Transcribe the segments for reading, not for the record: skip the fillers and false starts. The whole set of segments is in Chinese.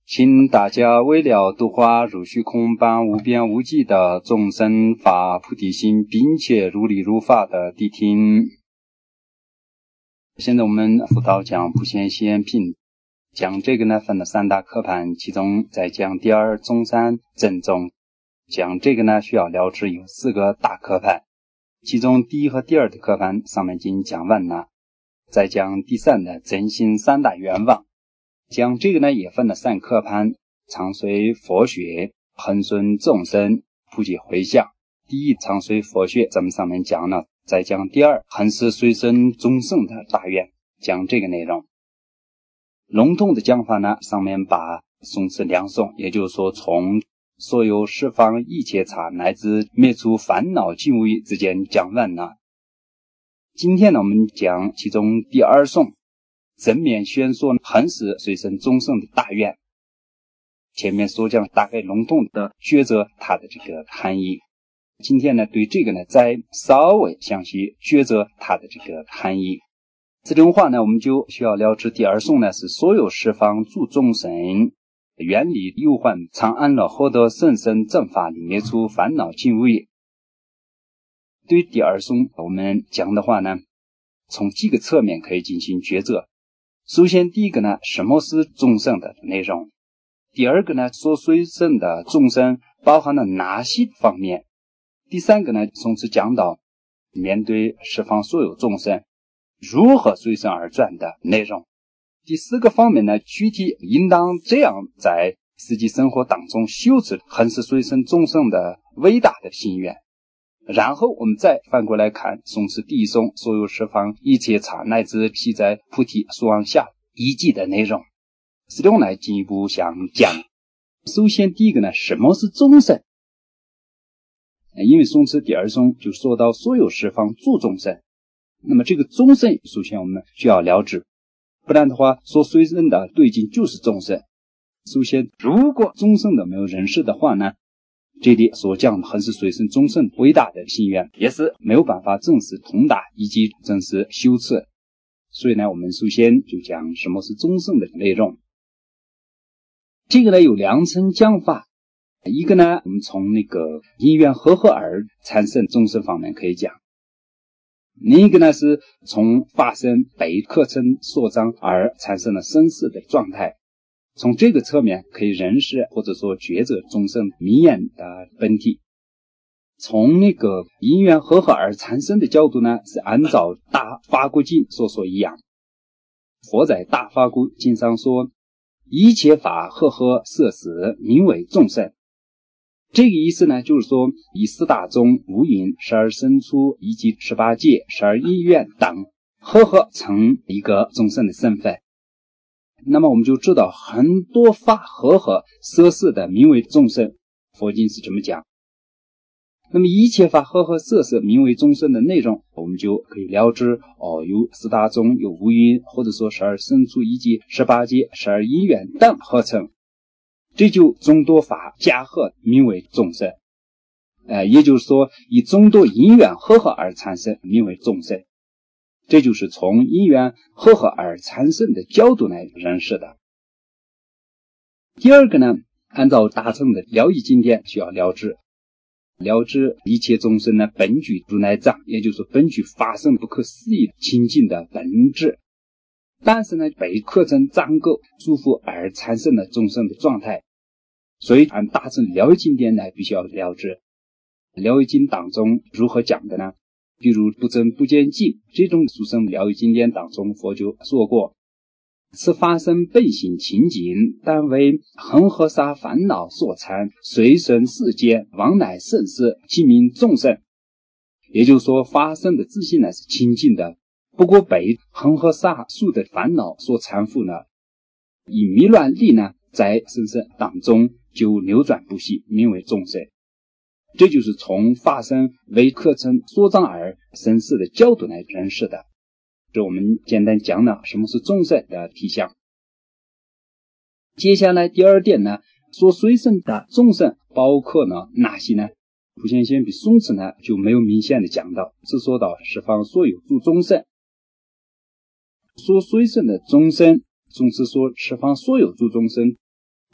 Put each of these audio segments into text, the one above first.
请大家为了度化如虚空般无边无际的众生发菩提心，并且如理如法的谛听。现在我们辅导讲普贤行品，讲这个呢分了3大科盘，其中在讲第二、中、三、正、宗。讲这个呢需要了知有4个大科盘，其中第一和第二的科盘上面已经讲完了，再讲第3的真心3大愿望。讲这个呢也分了3科盘，常随佛学，恒顺众生，普济回向。第一常随佛学，咱们上面讲了，再讲第2恒是随身众生的大愿，讲这个内容。笼统的讲法呢，上面把诵持2颂，也就是说从所有十方一切刹乃至灭除烦恼尽无余之间讲完了。今天呢我们讲其中第2颂，正面宣说恒是随身众生的大愿。前面所讲大概笼统的抉择它的这个含义，今天呢对这个呢再稍微详细抉择它的这个含义。这种话呢我们就需要了知第2颂呢是所有十方诸众生远离忧患，常安乐，获得甚深正法里，灭除烦恼尽无余。对第2颂我们讲的话呢，从几个侧面可以进行抉择。首先第一个呢，什么是众生的内容？第二个呢，所随身的众生包含了哪些方面？第3个呢，从此讲到面对十方所有众生如何随身而转的内容。第4个方面呢，具体应当这样在实际生活当中修持恒是随身众生的伟大的心愿。然后我们再反过来看诵持第1颂所有十方一切刹乃至悉在菩提树王下一记的内容，这种来进一步想讲。首先第一个呢，什么是众生？因为诵持第2颂就说到所有十方诸众生，那么这个众生首先我们需要了知，不然的话所随身的对境就是众生。首先如果众生都没有认识的话呢，这里所讲的恒是随身众生伟大的心愿也是没有办法正式通达以及正式修持。所以呢我们首先就讲什么是众生的内容。这个呢有2层讲法，一个呢我们从那个因缘和合而产生众生方面可以讲，另一个呢是从发生被课程所障而产生了生死的状态，从这个侧面可以认识或者说抉择众生迷眼的本体。从那个因缘和合而产生的角度呢，是按照大法国经所说一样。佛在大法国经上说，一切法和合摄使，名为众生。这个意思呢，就是说以4大宗、五蕴、12生出以及18界、12因缘等和合成一个众生的身份。那么我们就知道很多法和合摄使的名为众生，佛经是这么讲。那么一切法和合摄使名为众生的内容，我们就可以了知有4大宗，有五蕴，或者说12生出以及18界、12因缘等合成，这就众多法加合名为众生。也就是说以众多因缘和合而产生名为众生，这就是从因缘和合而产生的角度来认识的。第2个呢，按照大乘的了义经典需要了知一切众生呢本具如来藏，也就是说本具发生不可思议清净的本质，但是呢被课程障垢束缚而产生了众生的状态。所以按大乘了义经典呢必须要了知。了义经当中如何讲的呢？比如不增不减尽这种殊胜了义经典当中，佛就说过，此法身本性清净，但为恒河沙烦恼所缠，随顺世间，往来生死，其名众生。也就是说法身的自性呢是清净的，不过被恒河沙数的烦恼所缠缚呢，以迷乱力呢在生死当中就流转不息，名为众生。这就是从法身为课程所障而生死的角度来认识的。这我们简单讲了什么是众生的体相。接下来第2点呢，所随身的众生包括呢哪些呢？普贤行品诵持呢就没有明显的讲到，只说到十方所有诸众生。所随身的众生，总是说十方所有诸众生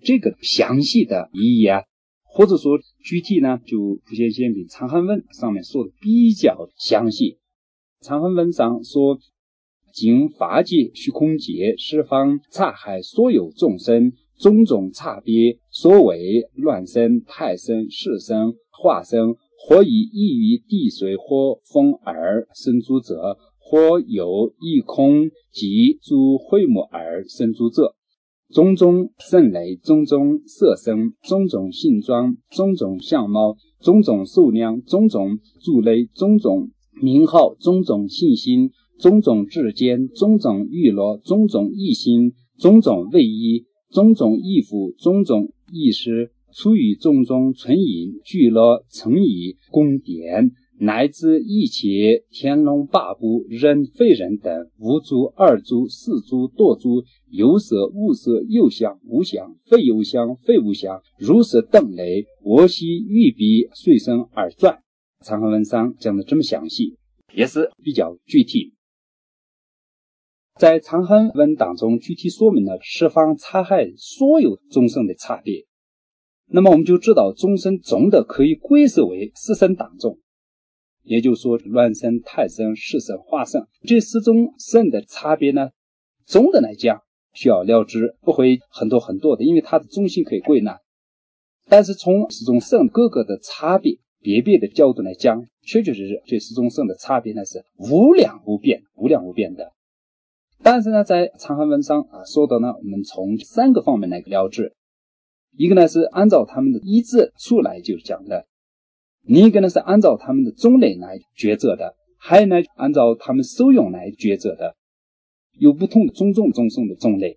这个详细的意义啊，或者说具体呢，就普贤行愿品长行文上面说的比较详细。长行文上说，经法界、虚空界、十方刹海所有众生，种种差别，所谓乱生、太生、世生、化生，或以异于地水或风而生诸者，或有异空及诸会目而生诸者，种种生类，种种色身，种种性状，种种相貌，种种数量，种种诸类，种种名号，种种信心，种种智见，种种娱乐，种种意心，种种位依，种种义父，种种意识，出于种种存隐，聚乐成以宫典，乃至一切天龙八部、人非人等，无诸、二诸、四诸、多诸，有色、无色、有相、无相，非有相、非无相，如是等类，我悉欲彼随身而转。长行文上讲的这么详细，也是比较具体。在长行文当中具体说明了十方刹海所有众生的差别。那么我们就知道众生总的可以归摄为四生当中，也就是说乱生、太生、世生、化生，这四种生的差别呢，总的来讲需要了知，不会很多的，因为它的中心可以归纳。但是从四种生各个的差别别的角度来讲，确实这四种生的差别呢是无量无边的。但是呢，在长行文上说的呢，我们从三个方面来了知。一个呢是按照他们的依字出来就讲的，另一个呢是按照他们的种类来抉择的，还有呢按照他们受用来抉择的，有不同的种种众生的种类。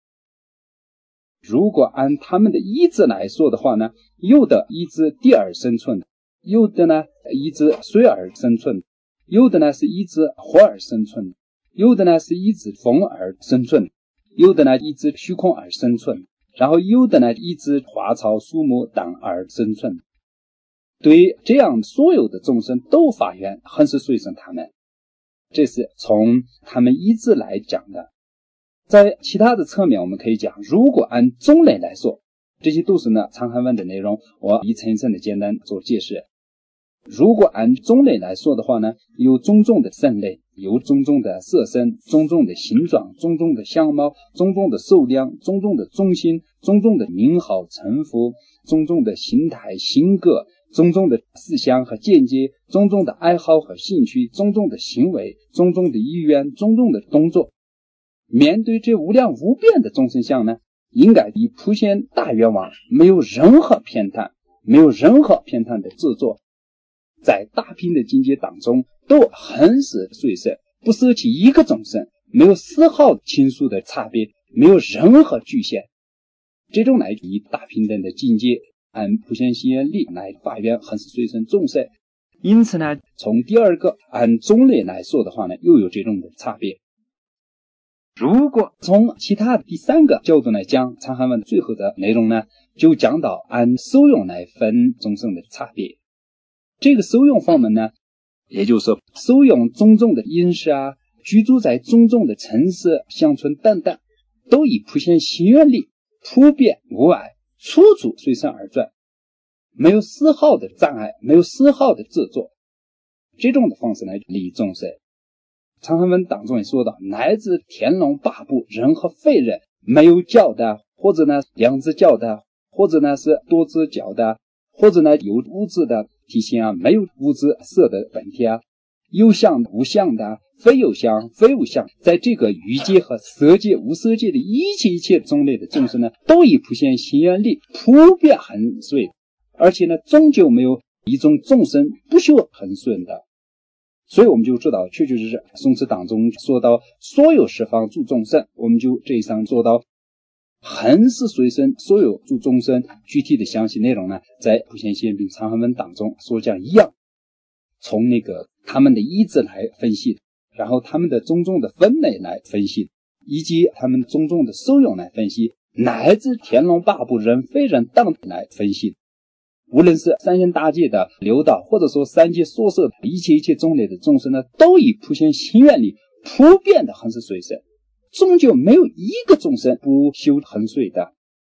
如果按他们的依字来说的话呢，有的依字地而生存，有的呢依字水而生存，有的呢是依字火而生存，有的呢是依字风而生存，有的呢依字虚空而生存，然后有的呢依字花草树木等而生存。对这样所有的众生都发愿恒时随顺他们，这是从他们依字来讲的。在其他的侧面我们可以讲，如果按种类来说，这些都是呢长行文的内容，我一层一层的简单做解释。如果按种类来说的话呢，有种种的生类，有种种的色身，种种的形状，种种的相貌，种种的数量，种种的中心，种种的名号称呼，种种的形态性格，种种的思想和见解，种种的爱好和兴趣，种种的行为，种种的意愿，种种的动作。面对这无量无边的众生相呢，应该以普贤大愿望，没有任何偏袒，没有任何偏袒的制作，在大品的境界当中都恒时随顺，不舍弃一个众生，没有丝毫亲疏的差别，没有任何局限。这种来以大平等的境界，按普贤行愿力来发愿恒时随顺众生。因此呢，从第二个按种类来说的话呢，又有这种的差别。如果从其他的第三个角度来讲，长行文最后的内容呢，就讲到按受用来分众生的差别。这个受用方面呢，也就是说受用种种的饮食居住在种种的城市乡村等等，都以普贤行愿力普遍无碍，处处随身而转，没有丝毫的障碍，没有丝毫的制作，这种的方式来利益众生。长行文当中也说到，乃至天龙八部、人和非人，没有教的，或者呢两字教的，或者呢是多字教的，或者呢有物质的体现没有物质色的本体有相无相的，非有相非无相，在这个欲界和色界无色界的一切种类的众生呢，都以普贤行愿力普遍恒顺，而且呢终究没有一种众生不修恒顺的。所以我们就知道，确是宋词当中说到所有十方诸众生，我们就这一上做到恒时随顺所有诸众生。具体的详细内容呢，在普贤行愿品长行文当中所讲一样，从那个他们的依字来分析，然后他们的种种的分类来分析，以及他们种种的受用来分析，乃至天龙八部、人非人等来分析。无论是三仙大界的六道，或者说三界所设一切种类的众生呢，都以普贤行愿力普遍的恒时随顺，终究没有一个众生不修恒顺的。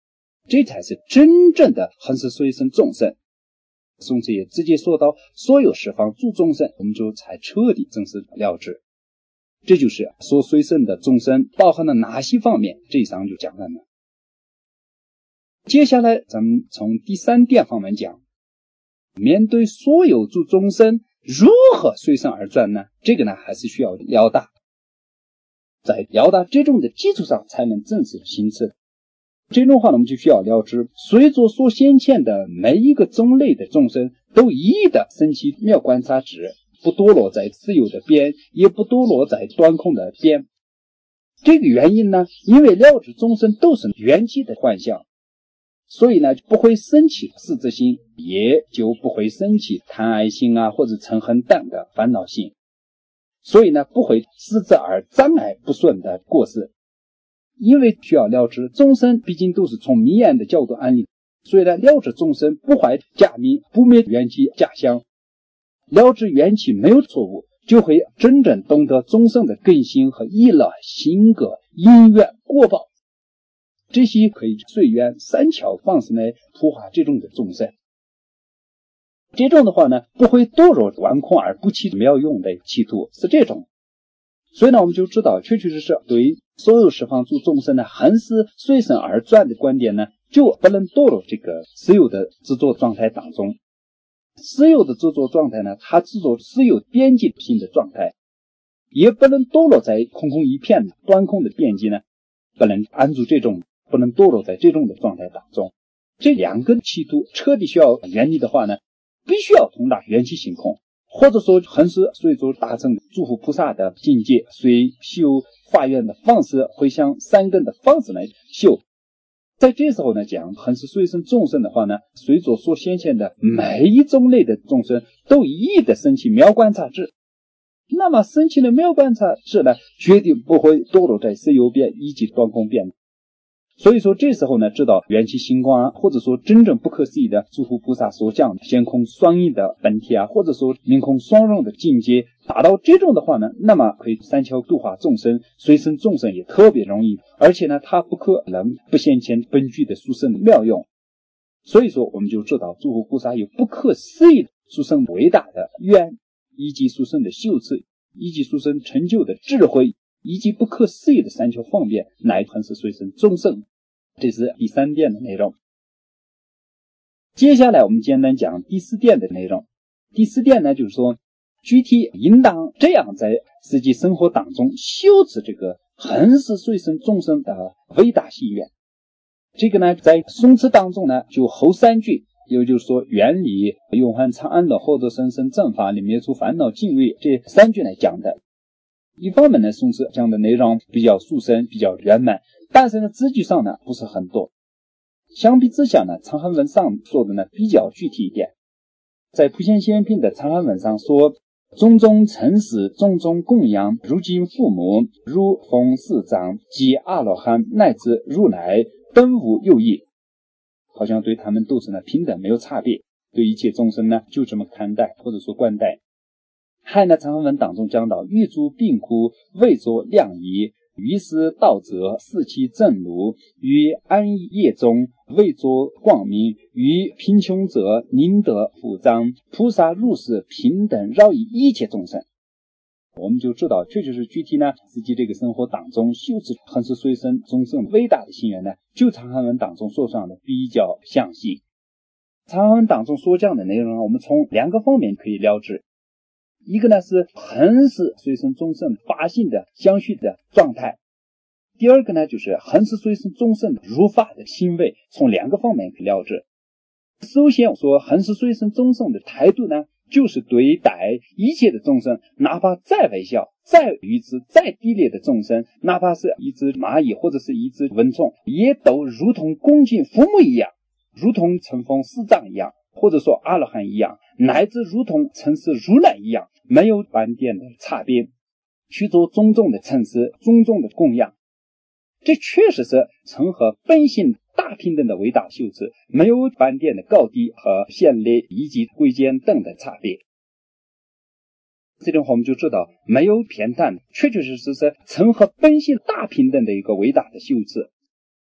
这才是真正的恒时随身众生。宋子也直接说到所有十方诸众生，我们就才彻底正式了知。这就是说随身的众生包含了哪些方面，这一章就讲完了。接下来咱们从第三点方面讲，面对所有诸众生如何随身而转呢？这个呢还是需要了达，在了达这种的基础上才能正式行持。这种话呢，我们就需要了知，随着所显现的每一个种类的众生都一一的升起妙观察智，不堕落在自由的边，也不堕落在短空的边。这个原因呢，因为了知众生都是缘起的幻象，所以呢不会升起四执心，也就不会升起贪爱心啊，或者嗔恨等的烦恼心，所以呢不会失责而障碍不顺的过失。因为需要了知众生毕竟都是从迷眼的角度安立，所以呢了知众生不坏假迷，不灭缘起假相，了知缘起没有错误，就会真正懂得众生的根性和意乐、性格、因缘、果报，这些可以随缘三巧方式来普化这种的众生。这种的话呢，不会堕入顽空而不起妙用的企图，是这种。所以呢，我们就知道确确实实对所有十方诸众生呢恒时随身而转的观点呢，就不能堕入这个私有的执着状态当中。私有的执着状态呢，它执着私有边际性的状态，也不能堕落在空空一片的端空的边际呢，不能安住这种，不能堕落在这种的状态当中。这两个企图彻底需要远离的话呢，必须要通达缘起性空，或者说恒时随着达成诸佛菩萨的境界，随修法愿的方式，回向三根的方式来修。在这时候呢，讲恒时随身众生的话呢，随着所显现的每一种类的众生都一一的升起妙观察智，那么升起的妙观察智呢，决定不会堕落在色有边以及断空边。所以说这时候呢，知道缘起星光啊，或者说真正不可思议的诸佛菩萨所讲显空双印的本体啊，或者说明空双融的境界，达到这种的话呢，那么可以三巧度化众生，随身众生也特别容易，而且呢，它不可能不显现本具的殊胜的妙用。所以说我们就知道诸佛菩萨有不可思议的殊胜伟大的愿，以及殊胜的修持，以及殊胜成就的智慧，以及不可思议的三巧方便，乃恒时随身众生。这是第三点的内容。接下来我们简单讲第四点的内容。第四点呢，就是说具体应当这样在实际生活当中修持这个恒时随身众生的伟大心愿。这个呢，在颂词当中呢，就后三句，也就是说原理、永恒常安乐、获得生生正法里灭除烦恼敬畏，这三句来讲的。一方面呢，颂词讲的内容比较殊胜，比较圆满，但是呢字句上呢不是很多。相比之下呢，长汉文上说的呢比较具体一点。在普贤行品的长汉文上说，种种承事，种种供养，如今父母，如奉四藏及阿罗汉，乃至如来，本无有异，好像对他们都是呢平等，没有差别，对一切众生呢就这么看待或者说观待。还呢长汉文当中讲到，欲诸病苦，为作良医，于是道者视其正路，于安业中为作光明，于贫穷者宁得富彰，菩萨如是平等饶益一切众生。我们就知道确实是具体呢自己这个生活当中修持恒时随身众生伟大的心愿呢，就长汉文当中所讲的比较详细。长汉文当中所讲的内容，我们从两个方面可以了知。一个呢是恒时随身众生发心的相续的状态，第二个呢就是恒时随身众生如法的行为，从两个方面可以了知。首先说恒时随身众生的态度呢，就是对待一切的众生，哪怕再微小、再愚痴、再低劣的众生，哪怕是一只蚂蚁或者是一只蚊虫，也都如同恭敬父母一样，如同承奉四藏一样，或者说阿罗汉一样，乃至如同承事如来一样，没有半点的差别，去做种种的承事，种种的供养。这确实是成和本性大平等的伟大修持，没有半点的高低和显劣以及贵贱等的差别。这种话我们就知道没有偏袒，确确实实是成和本性大平等的一个伟大的修持。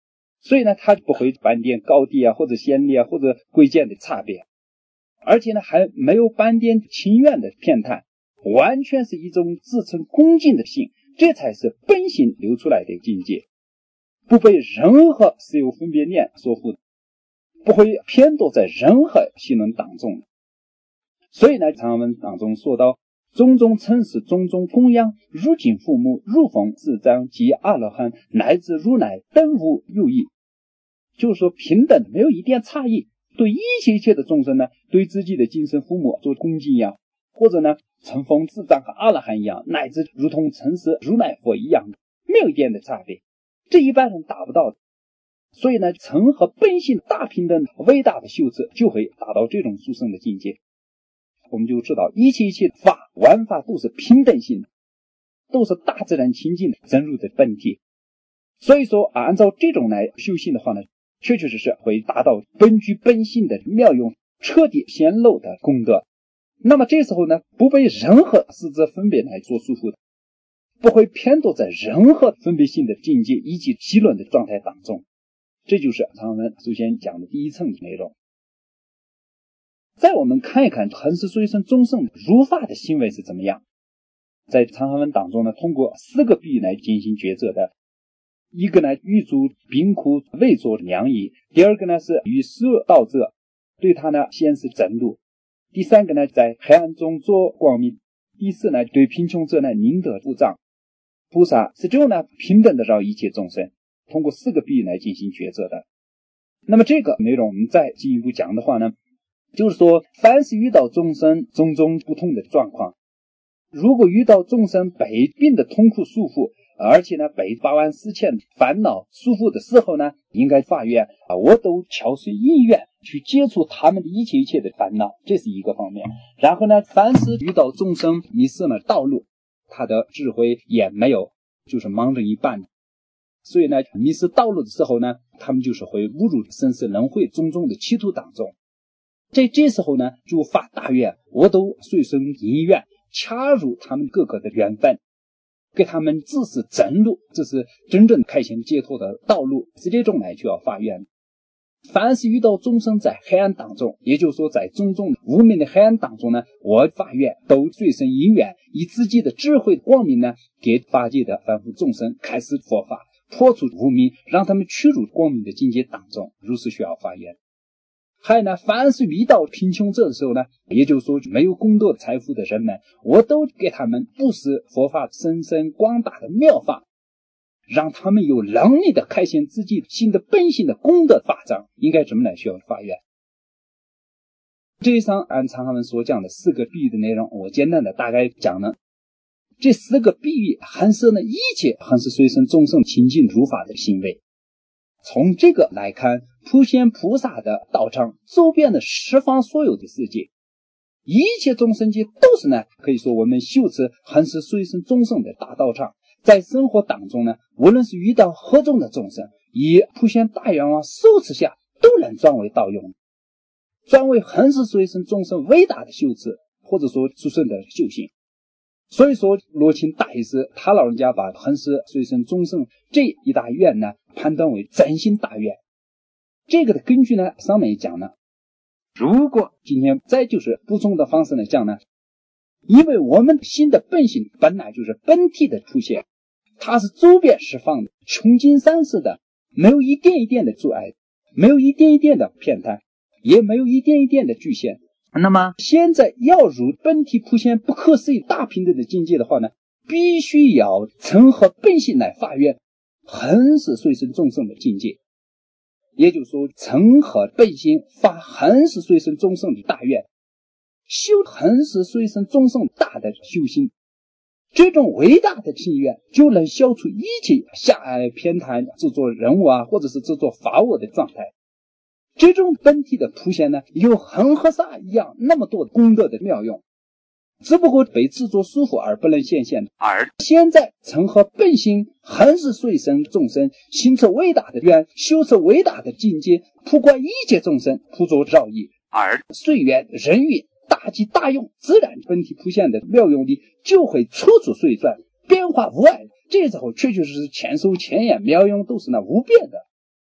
所以呢，它不会半点高低啊，或者先例啊，或者贵贱的差别，而且呢，还没有半点情愿的偏袒，完全是一种自称恭敬的心，这才是本性流出来的境界，不被任何私有分别念所缚，不会偏堕在任何戏论当中。所以呢，常文当中说到，种种称是种种供养，如今父母，如奉自章及阿罗汉，乃至如来等无有异，就是说平等，没有一点差异。对一切的众生呢，对自己的精神父母做恭敬一样，或者呢承奉自章和阿罗汉一样，乃至如同承事如来佛一样，没有一点的差别，这一般人达不到的。所以呢，诚和本性大平等伟大的修持，就会达到这种殊胜的境界。我们就知道一切法，万法都是平等性的，都是大自然清净的真如的本体。所以说按照这种来修行的话呢，确确实实会达到本具本性的妙用，彻底显露的功德。那么这时候呢，不被任何实质分别来做束缚的，不会偏堕在任何分别性的境界以及极论的状态当中。这就是常文首先讲的第一层的内容。再我们看一看恒时随身众生如法的行为是怎么样。在长行文当中呢，通过4个比喻来进行抉择的。一个呢，欲诸贫苦未作良医；第二个呢，是与色道者，对他呢先是正路；第三个呢，在黑暗中做光明；第四呢，对贫穷者呢宁得不障。菩萨是这种呢平等的让一切众生，通过4个比喻来进行抉择的。那么这个内容我们再进一步讲的话呢，就是说凡是遇到众生种种不同的状况，如果遇到众生被病的痛苦束缚，而且呢被8万4千烦恼束缚的时候呢，应该发愿我都敲碎意愿去接触他们的一切的烦恼，这是一个方面。然后呢，凡是遇到众生迷失了道路，他的智慧也没有，就是忙着一半，所以呢迷失道路的时候呢，他们就是会误入生死轮回种种的歧途当中。在这时候呢，就发大愿，我都随顺因缘，掐入他们各个的缘分，给他们指示真路，这是真正开显解脱的道路，是这种来就要发愿。凡是遇到众生在黑暗当中，也就是说在种种无明的黑暗当中呢，我发愿都随身因缘，以自己的智慧光明呢，给法界的凡夫众生开示佛法，破除无明，让他们趋入光明的境界当中，如是需要发愿。还有呢，凡是遇到贫穷者的时候呢，也就是说没有功德财富的人们，我都给他们布施佛法深深广大的妙法，让他们有能力的开显自己新的本性的功德法藏，应该怎么来需要发愿。这一章按常行文所讲的4个比喻的内容，我简单的大概讲了。这4个比喻含摄了一切恒时随身众生亲近如法的行为。从这个来看，普贤菩萨的道场周边的十方所有的世界，一切众生界都是呢，可以说我们修持恒时随身众生的大道场。在生活当中呢，无论是遇到何种的众生，以普贤大愿望受持下，都能转为道用，转为恒时随身众生伟大的修持，或者说殊胜的修行。所以说罗钦大医师他老人家把恒时随身众生这一大愿呢判断为真心大愿。这个的根据呢上面也讲了，如果今天再就是补充的方式来讲呢，因为我们心的本性本来就是本体的出现，它是周边十方的穷尽三世的，没有一点一点的阻碍，没有一点一点的偏袒，也没有一点一点的局限。那么现在要入本体普贤不可思议大平等的境界的话呢，必须要诚和本性来发愿恒时随身众生的境界。也就是说，诚和本性发恒时随身众生的大愿，修恒时随身众生大的修行，这种伟大的心愿就能消除一切狭隘偏袒制作人物或者是制作法我的状态。这种本体的普贤呢，有恒河沙一样那么多功德的妙用，只不过被制作束缚而不能显现。而现在诚和本心恒时随身众生，行持伟大的愿，修持伟大的境界，普观一切众生，普作饶益，而随缘人运大吉大用，自然本体普贤的妙用力就会处处随转，变化无碍。这时候确确实实千手千眼妙用都是那无边的。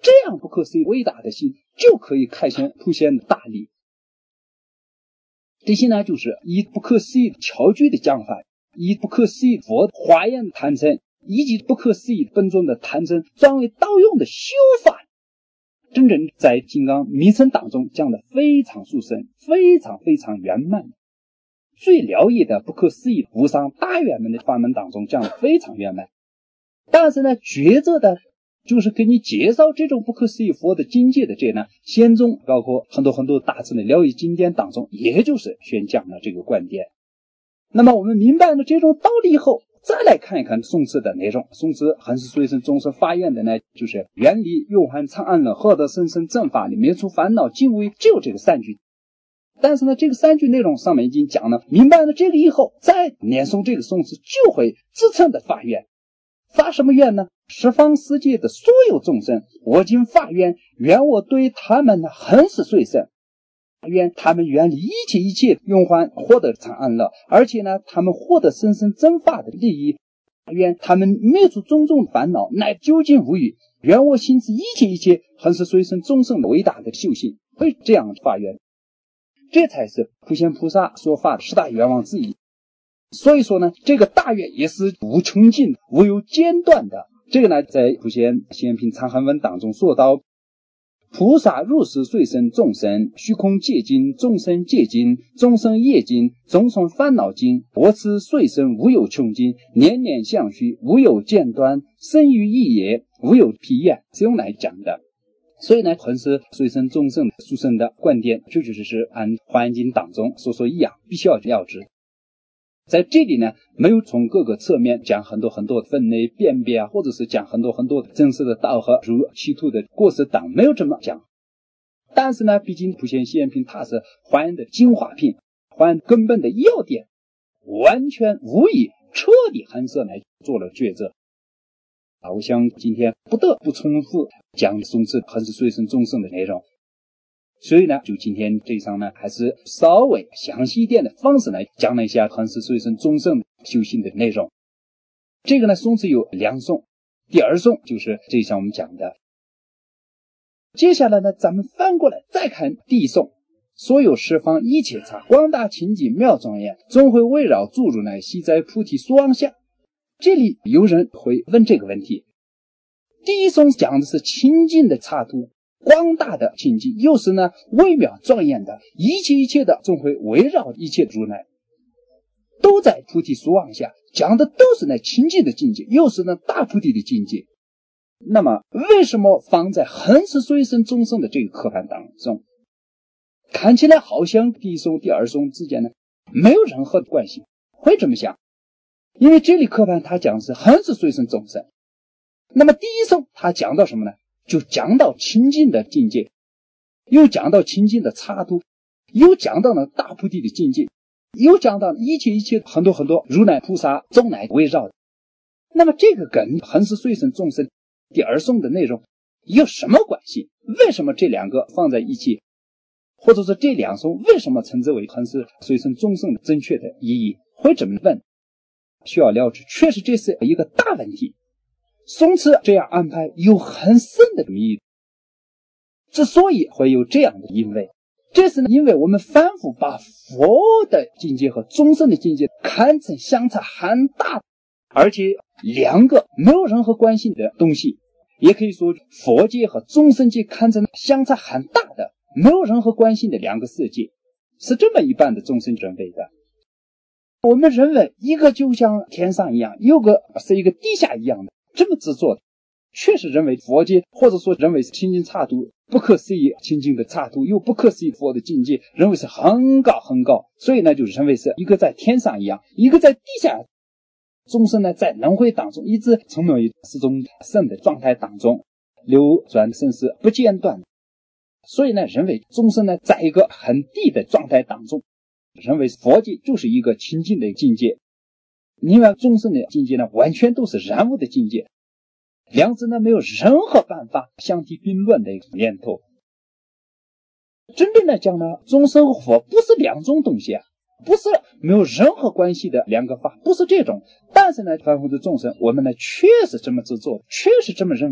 这样不可思议伟大的心就可以开显普贤的大力。这些呢，就是以不可思议巧具的讲法，以不可思议佛华严的坛城，以及不可思议本尊的坛城转为道用的修法，真正在金刚密乘当中讲的非常殊胜，非常非常圆满，最了义的不可思议无上大圆满的法门当中讲的非常圆满。但是呢，抉择的就是给你介绍这种不可思议佛的境界的这呢，显宗包括很多大乘的了义经典当中，也就是宣讲了这个观点。那么我们明白了这种道理以后，再来看一看宋词的内容。宋词恒是随顺终身发愿的呢，就是远离忧患长安乐，获得生生正法力，灭除烦恼尽无，只有这个3句。但是呢，这个3句内容上面已经讲了，明白了这个以后，再念诵这个宋词就会自称的发愿。发什么愿呢？十方世界的所有众生，我今发愿，愿我对他们恒是随顺，愿他们远离一切忧患，获得长安乐，而且呢，他们获得生生正法的利益，愿他们灭除种种烦恼，乃究竟无余，愿我行持一切恒是随顺众生的伟大的修行，会这样发愿。这才是普贤菩萨所发的10大愿望之一。所以说呢，这个大愿也是无穷尽、无有间断的。这个呢，在普贤显品长行文当中说到，菩萨如是随身众生，虚空界尽，众生界尽，众生业尽，众生烦恼尽，我此随身无有穷尽，念念相续无有间断，生于一也无有疲厌，是用来讲的。所以呢，恒是随身众生殊胜的观点，这就是按华严经当中所说一样，必须要知。在这里呢，没有从各个侧面讲很多分类辨别啊，或者是讲很多真实的道和如歧途的过失等，没有这么讲。但是呢，毕竟普贤显品它是华严的精华品，华严根本的要点，完全无以彻底含摄来做了抉择。我想今天不得不重复讲宋词恒是随顺众生的内容，所以呢，就今天这一场呢，还是稍微详细一点的方式来讲了一下恒是随顺众生修行的内容。这个呢，宋词有2颂，第2颂就是这一场我们讲的。接下来呢，咱们翻过来再看第1颂，所有十方一切刹，广大清净妙庄严，总会围绕住如来，悉在菩提所望下。这里有人会问这个问题，第1颂讲的是清净的刹土，广大的清净，又是呢微妙庄严的，一切的总会围绕一切如来，都在菩提所望下，讲的都是那清净的境界，又是那大菩提的境界。那么为什么放在恒是随顺众生的这个课盘当中，看起来好像第1颂第2颂之间呢没有任何的关系？会这么想，因为这里课盘它讲的是恒是随顺众生，那么第1颂它讲到什么呢？就讲到清净的境界，又讲到清净的刹土，又讲到了大菩提的境界，又讲到一切很多如来菩萨众来围绕的。那么这个跟恒是随顺众生第2颂的内容有什么关系？为什么这2个放在一起？或者说这2颂为什么称之为恒是随顺众生的正确的意义？会这么问，需要了解，确实这是一个大问题。宋词这样安排有很深的意义。之所以会有这样的因为，这是因为我们反复把佛的境界和众生的境界看成相差很大，而且2个没有任何关系的东西，也可以说佛界和众生界看成相差很大的没有任何关系的2个世界，是这么一般的众生认为的。我们认为一个就像天上一样，有个是一个地下一样的，这么执着的，确实认为佛界，或者说认为是清净刹土，不可思议清净的刹土，又不可思议佛的境界，认为是很高，所以呢就认为是一个在天上一样，一个在地下。众生呢在轮回当中一直沉沦于四种圣的状态当中，流转生死不间断，所以呢认为众生呢在一个很低的状态当中，认为佛界就是一个清净的境界。另外众生的境界呢完全都是染污的境界，两者呢没有任何办法相提并论的一个念头。真正来讲呢，众生和佛不是2种东西啊，不是没有任何关系的2个法，不是这种。但是呢凡夫的众生，我们呢确实这么执着，确实这么认为，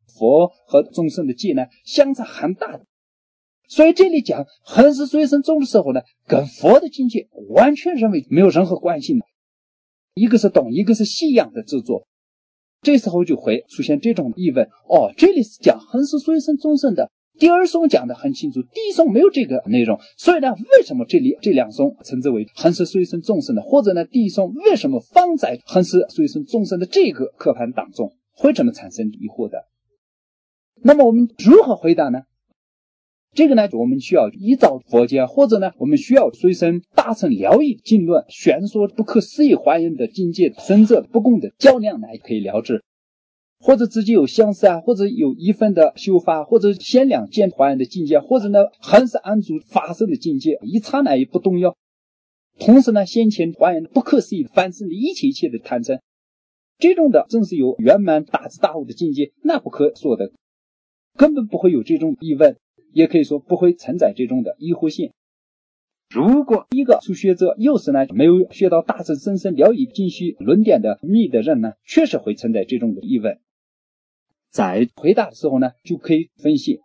佛和众生的界呢相差很大的。所以这里讲恒是随身中的时候呢，跟佛的境界完全认为没有任何关系的，一个是懂，一个是西洋的制作。这时候就会出现这种疑问，这里是讲恒是随身众生的，第二颂讲的很清楚，第一颂没有这个内容，所以呢，为什么这里这两颂称之为恒是随身众生的，或者呢，第一颂为什么放在恒是随身众生的这个课盘当中，会这么产生疑惑的？那么我们如何回答呢？这个呢，我们需要依照佛家，或者呢，我们需要随身大乘疗义经论玄说不可思议还原的境界深色不共的较量来可以了知，或者自己有相似或者有一分的修法，或者限量见还原的境界，或者呢恒是安住发生的境界，一刹那也不动摇。同时呢，先前还原不可思议凡生的一切的贪嗔，这种的正是有圆满大智大悟的境界，那不可说的，根本不会有这种疑问，也可以说不会承载这种的疑惑性。如果一个初学者又是呢没有学到大乘深深了义经须论点的密的人呢，确实会承载这种的疑问。在回答的时候呢，就可以分析，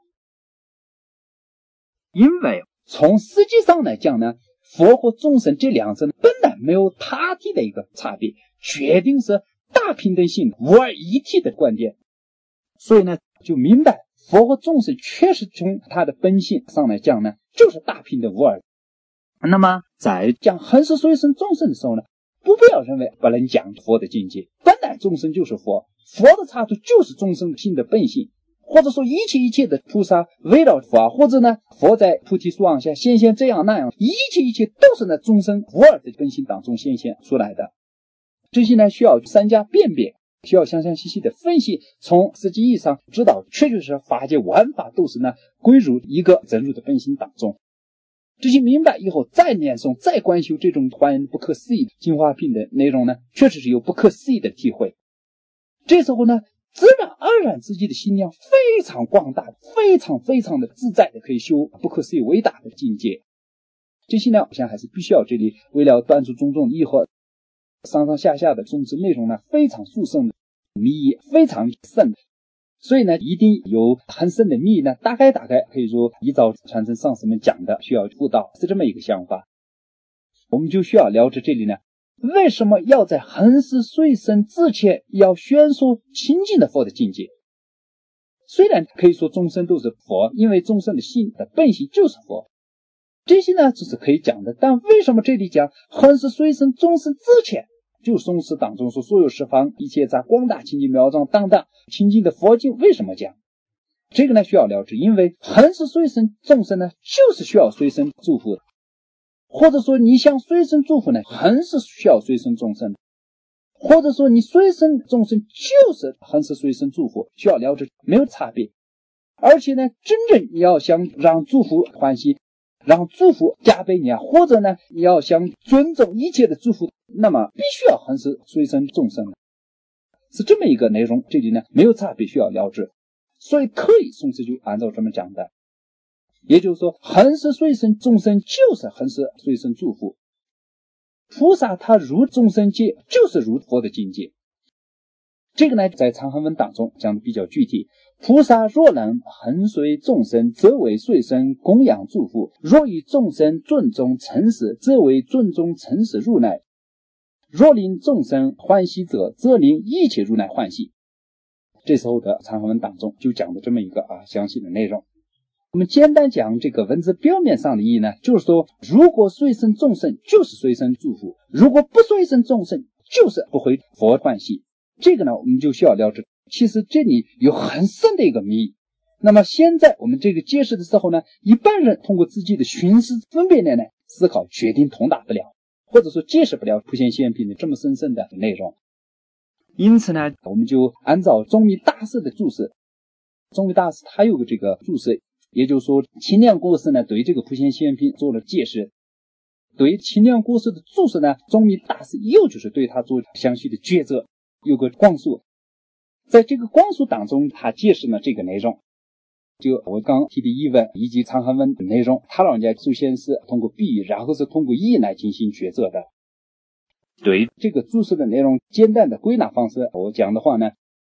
因为从实际上来讲呢，佛和众生这两者本来没有他地的一个差别，决定是大平等性无二一体的观点。所以呢，就明白佛和众生确实从他的本性上来讲呢，就是大平等无二。那么在讲恒是随身众生的时候呢，不要认为不能讲佛的境界，本来众生就是佛，佛的差处就是众生性的本性，或者说一切的菩萨围绕佛，或者呢佛在菩提树上下显现这样那样，一切都是呢众生无二的本性当中显现出来的。这些呢需要三家辨别，需要详细的分析，从实际意义上知道确实法界万法都是呢归入一个真如的本性当中。这些明白以后再念诵再观修这种还原不可思议净化品的内容呢，确实是有不可思议的体会。这时候呢，自然而然自己的心量非常广大，非常的自在的可以修不可思议伟大的境界。这些呢我想还是必须要这里为了端出种种疑惑，上下的种植内容呢非常殊胜的密意非常深，所以呢一定有很深的密意呢，大概可以说依照传承上师们讲的需要辅导，是这么一个想法。我们就需要了解这里呢，为什么要在恒是随身之前要宣说清净的佛的境界。虽然可以说众生都是佛，因为众生的性的本性就是佛，这些呢只是可以讲的，但为什么这里讲恒是随身众生之前，就宗师当中说所有十方一切在广大清净妙藏当当清净的佛经，为什么讲这个呢？需要了解，因为恒是随身众生呢就是需要随身祝福，或者说你想随身祝福呢，恒是需要随身众生，或者说你随身众生就是恒是随身祝福，需要了解没有差别。而且呢，真正你要想让祝福欢喜，让祝福加倍你或者呢你要想尊重一切的祝福，那么必须要恒是随身众生，是这么一个内容，这里呢没有差别需要了知。所以可以宋师就按照这么讲的，也就是说恒是随身众生就是恒是随身祝福，菩萨他入众生界就是入佛的境界。这个呢在长行文当中讲的比较具体，菩萨若能恒随众生，则为随身供养祝福；若以众生尊重诚实，则为尊重诚实如来；若令众生欢喜者，则令一切如来欢喜。这时候的长行文当中就讲的这么一个详细的内容。我们简单讲这个文字表面上的意义呢，就是说如果随身众生就是随身祝福，如果不随身众生就是不会佛欢喜。这个呢我们就需要了解，其实这里有很深的一个谜意。那么现在我们这个解释的时候呢，一般人通过自己的寻思分辨呢思考决定通达不了，或者说解释不了普贤行愿品的这么深的内容。因此呢，我们就按照宗密大师的注释，宗密大师他有个这个注释，也就是说清凉国师呢对这个普贤行愿品做了解释，对清凉国师的注释呢，宗密大师又就是对他做详细的抉择，有个光速。在这个光速当中他解释了这个内容，就我刚提的疑问以及长行文的内容，他老人家首先是通过比喻，然后是通过意义来进行抉择的。对这个注释的内容简单的归纳方式我讲的话呢，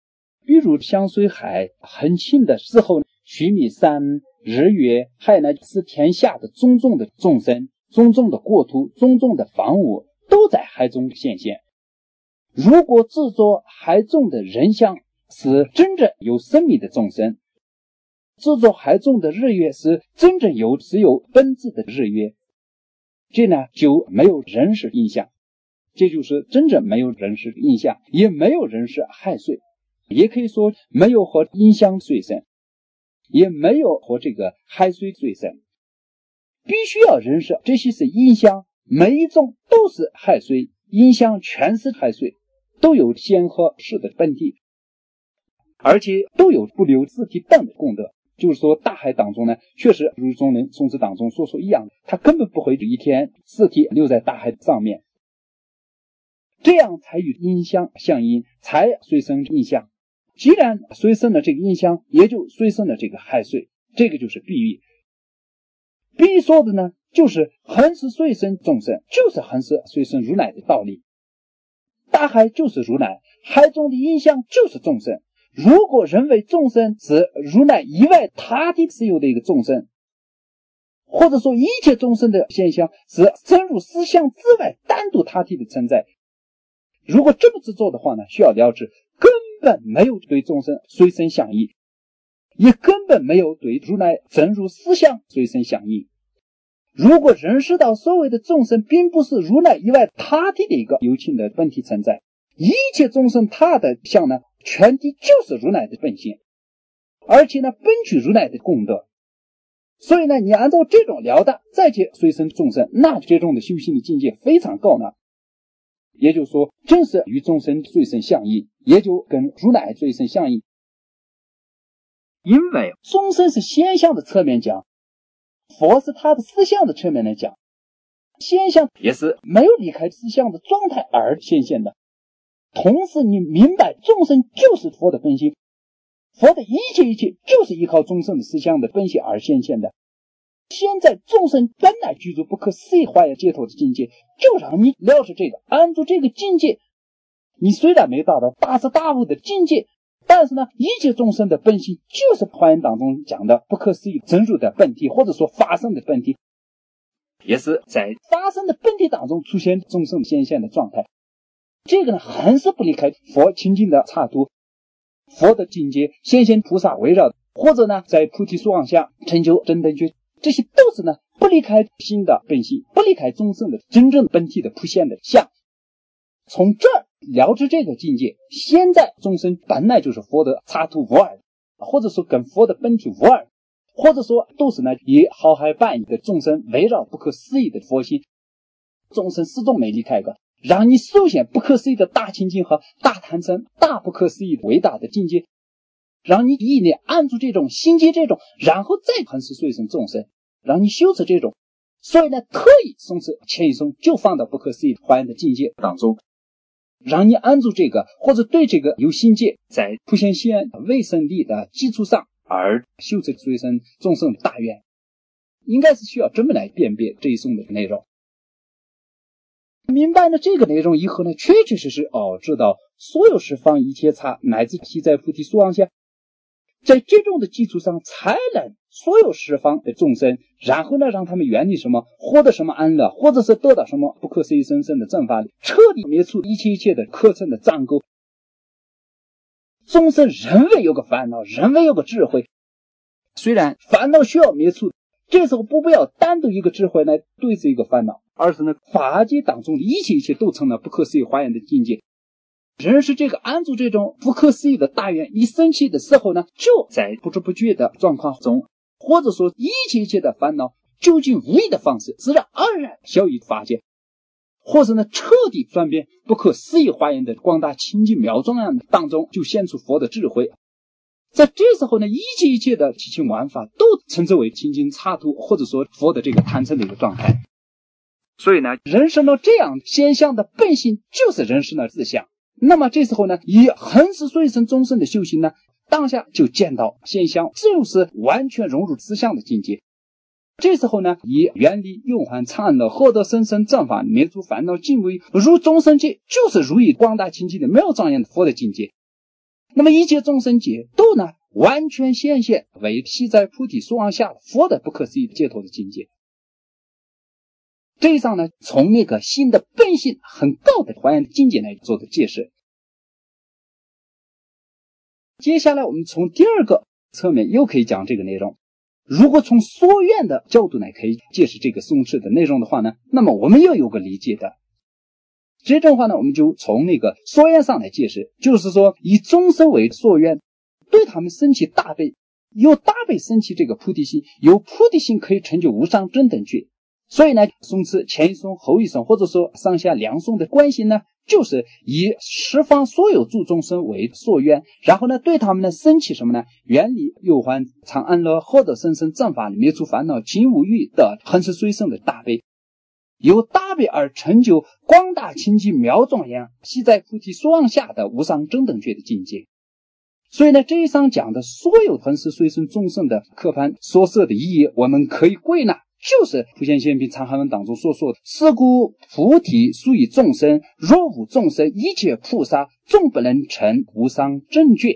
比如相随海很近的时候，须弥山、日月，还有呢是天下的种种的众生、种种的国土、种种的房屋，都在海中显现。如果制作海中的人像是真正有生命的众生，制作海中的日月是真正只有本质的日月，这呢就没有人事印象，这就是真正没有人事印象，也没有人事海水，也可以说没有和音相随身，也没有和这个海水随身，必须要认识这些是音相，每一种都是海水，音相全是海水，都有先和始的本体，而且都有不留自体等的功德。就是说大海当中呢，确实如中人宋词当中所说一样，它根本不会一天四体留在大海上面，这样才与音相相应，才随生音相。既然随生了这个音相，也就随生了这个海水，这个就是比喻。比喻说的呢，就是恒是随生众生，就是恒是随生如来的道理。大海就是如来，海中的音相就是众生。如果认为众生是如来以外他的自有的一个众生，或者说一切众生的现象是深入思想之外单独他体的存在，如果这么执着的话呢，需要了知根本没有对众生随身相应，也根本没有对如来深入思想随身相应。如果认识到所谓的众生并不是如来以外他体的一个有情的本体存在，一切众生他的相呢，全体就是如来的本性，而且呢本具如来的功德。所以呢，你按照这种了达再去随生众生，那这种的修行的境界非常高呢。也就是说，正是与众生随身相应，也就跟如来随身相应。因为众生是现象的侧面讲，佛是他的思想的侧面来讲，现象也是没有离开思想的状态而显现的。同时你明白众生就是佛的本性，佛的一切就是依靠众生的思想的本性而显现的。现在众生本来具足不可思议化解脱的境界，就让你了解这个，按住这个境界，你虽然没达到大彻大悟的境界，但是呢，一切众生的本性就是华严当中讲的不可思议真如的本体，或者说发生的本体，也是在发生的本体当中出现众生显现的状态。这个呢，还是不离开佛清净的刹土，佛的境界，显现菩萨围绕，或者呢，在菩提树望下成就真等觉，这些都是呢不离开心的本性，不离开众生的真正本体的普现的相。从这儿了知这个境界，现在众生本来就是佛的刹土无二，或者说跟佛的本体无二，或者说都是呢以浩瀚半亿的众生围绕不可思议的佛性，众生始终没离开过，让你首先不可思议的大清净和大贪嗔、大不可思议的伟大的境界，让你意念按住这种心结这种，然后再恒是随生众生，让你修持这种。所以呢，特意松弛前一松就放到不可思议华严的境界当中，让你按住这个，或者对这个有心界，在普贤行未生力的基础上而修持随生众生的大愿，应该是需要这么来辨别这一颂的内容。明白了这个内容以后呢，确确实实知道所有十方一切刹乃至悉在菩提树望下，在这种的基础上才能所有十方的众生，然后呢让他们远离什么，获得什么安乐，或者是得到什么不可思议深深的正法，彻底灭除一切的课程的障垢。众生人为有个烦恼，人为有个智慧，虽然烦恼需要灭除，这时候不要单独一个智慧来对治一个烦恼，而是呢法界当中的一切都成了不可思议华严的境界。人是这个安住这种不可思议的大愿一生气的时候呢，就在不知不觉的状况中，或者说一切的烦恼究竟无意的方式自然而然消于法界，或者呢彻底转变不可思议华严的广大清净妙庄严当中，就显出佛的智慧。在这时候呢，一切的七情万法都称之为清净刹土，或者说佛的这个贪嗔的一个状态。所以呢，人生到这样现象的本性就是人生的自相。那么这时候呢，以恒是随生众生的修行呢，当下就见到现象就是完全融入思想的境界。这时候呢，以远离忧患惨乐，获得深深正法，灭除烦恼尽为如众生界，就是如以广大清净的妙庄严的佛的境界。 那么一切众生解都呢完全显现为系在菩提树上下佛的不可思议解脱的境界。这一上呢，从那个心的本性很高的还原境界来做的解释。接下来我们从第二个侧面又可以讲这个内容。如果从所愿的角度呢，可以解释这个颂持的内容的话呢，那么我们要有个理解的。这种话呢，我们就从那个所愿上来解释，就是说以众生为所愿，对他们升起大悲，由大悲升起这个菩提心，由菩提心可以成就无上正等觉。所以呢，诵持前一颂后一颂，或者说上下两颂的关系呢，就是以十方所有诸众生为所愿，然后呢对他们呢升起什么呢？远离忧患常安乐，获得生生正法，灭除烦恼尽无欲的恒时随生的大悲，由大悲而成就广大清净妙庄严系在菩提所望下的无上正等觉的境界。所以呢，这一章讲的所有恒时随生众生的课盘所设的意义，我们可以归纳，就是普贤行品长行文当中所说的，是故菩提属于众生，若无众生，一切菩萨终不能成无上正觉。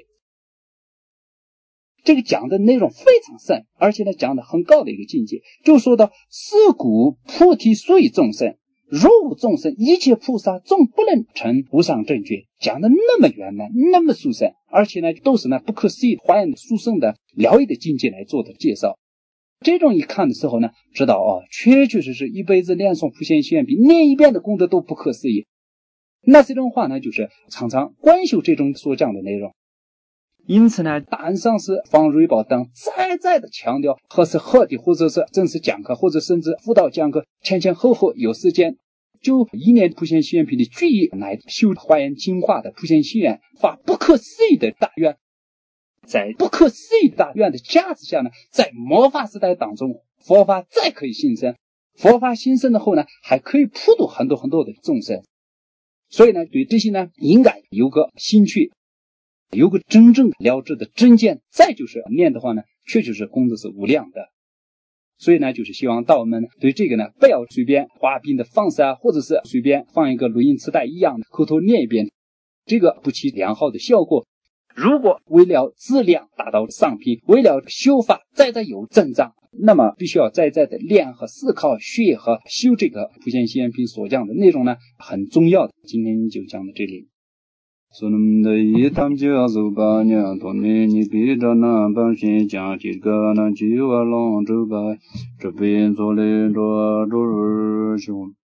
这个讲的内容非常深，而且呢讲的很高的一个境界，就说到是故菩提属于众生，若无众生，一切菩萨终不能成无上正觉，讲的那么圆满，那么殊胜，而且呢都是呢不可思议还原的殊胜的疗愈的境界来做的介绍。这种一看的时候呢，知道确确实实一辈子念诵普贤行愿比念一遍的功德都不可思议。那这种话呢，就是常常观修这种所讲的内容。因此呢，大恩上师方瑞宝等再的强调，何时何地，或者是正式讲课，或者甚至辅导讲课，前后有时间，就一念普贤行愿品的具意来修还原精化的普贤行愿，发不可思议的大愿。在不可思议大愿的价值下呢，在末法时代当中，佛法再可以兴盛，佛法兴盛的后呢，还可以普度很多的众生。所以呢，对这些呢，应该有个兴趣，有个真正了知的真见，再就是念的话呢，确实是功德是无量的。所以呢，就是希望道们对这个呢，不要随便画饼的方式或者是随便放一个录音磁带一样的口头念一遍，这个不起良好的效果。如果为了质量达到上品，为了修法再有增长，那么必须要再的练和思考学和修这个普贤行愿品所讲的内容呢，很重要的。今天就讲到这里。Sunumdayi tamjiwa zubanya toni nipi dana banshin jang jirga na jiwa long zhubai zhubi zole zhuwa zhuwa zhuwa